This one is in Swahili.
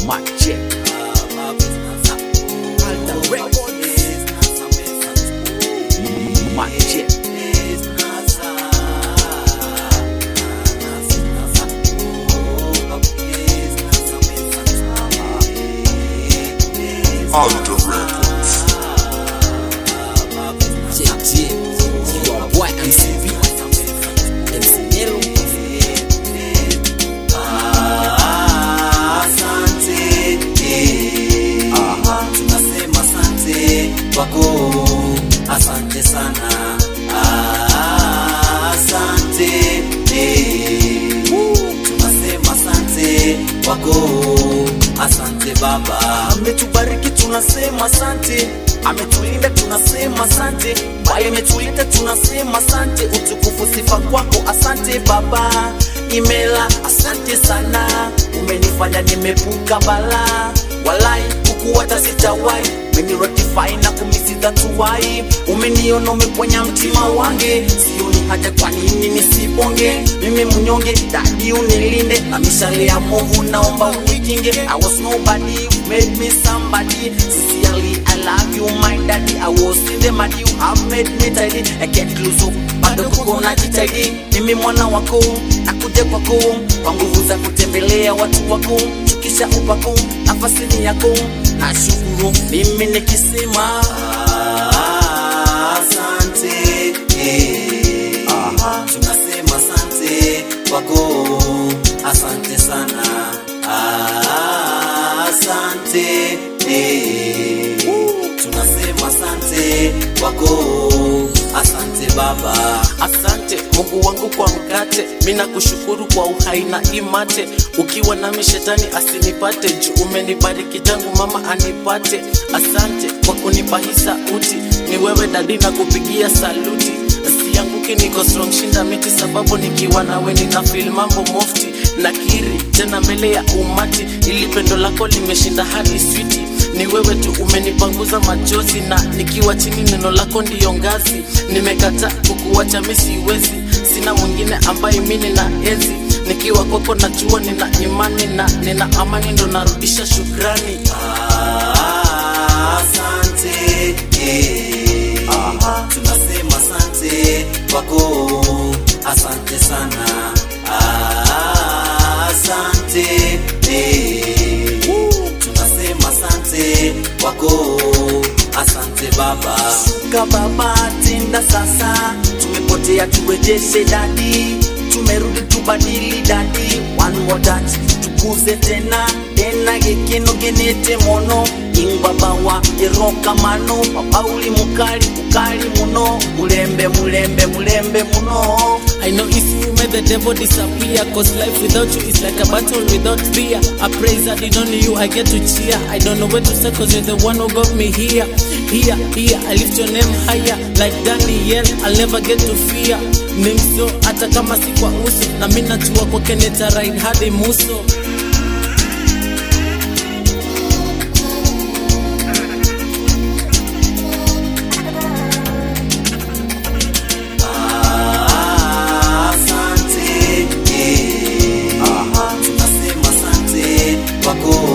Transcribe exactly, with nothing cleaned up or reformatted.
Magic Alta Records Magic Alta Records. Yeah, yeah, you are boy M C B M C Nero. Asante, aha, tunasema asante kwako, asante sana, asante, tunasema asante kwako, asante Baba, ametubariki tunasema asante, ametulinda tunasema asante, bali ametulinda tunasema asante, utukufu sifa kwako, asante Baba. Imela asante sana, umenifanya nimepuka bala, walai kukuwata sitawai, umenirotify na kumisida tuwai, umeniona umeponya mtima wange, sioni haja kwa nini nisiponge, mimi mnyonge dadi unilinde, na mishale ya movu naomba unikinge. I was nobody, you made me somebody, sincerely I love you my daddy, I was in the mud, you have made me tidy, I can't lose hope, bado kuko na jitahidi, mimi mwana wako, nakuja kwako, kwa nguvu za kutembelea watu wako, chukisha upako, nafasi yako, na shukuru mimi nikisema asante, aha, tunasema asante kwako, asante sana, asante, tunasema asante kwako, asante Baba. Asante Mungu wangu kwa mkate, mina kushukuru kwa uhai na imate, ukiwa nami shetani asinipate, juu umenibariki tangu mama anipate. Asante kwa kunipa hii sauti, ni wewe dadi na kupigia saluti, sianguki niko strong shinda miti, sababu nikiwa nawe nina feel mambo mufti, nakiri tena mbele ya umati, ili pendo lako limeshinda hadi switi. Ni wewe tu umenipanguza machozi, na nikiwa chini neno lako ndiyo ngazi, nimekata kukuacha mimi siwezi, sina mwingine ambaye mimi na enzi, nikiwa kwako najua nina imani na nina amani, ndo narudisha shukrani. Asante, aha, tunasema asante kwako, asante sana, asante, tunasema asante kwako, asante Baba. Shuka Baba, tenda sasa, tumepotea turejeshe dadi, tumerudi tubadili dadi, one more touch tukuze tena tena, gekeno genete mono ingbabawa eroka mano, papauli mukali mukali muno, mulembe mulembe mulembe muno. I know it's you made the devil disappear, cause life without you is like a battle without fear. I praise that it only you I get to cheer, I don't know where to say cause you're the one who got me here. Here, here, I lift your name higher, like Daniel, I'll never get to fear. Nimso, hata kama si kwa uso, na mina tuwa kwa keneta ride hadi muso. Kwako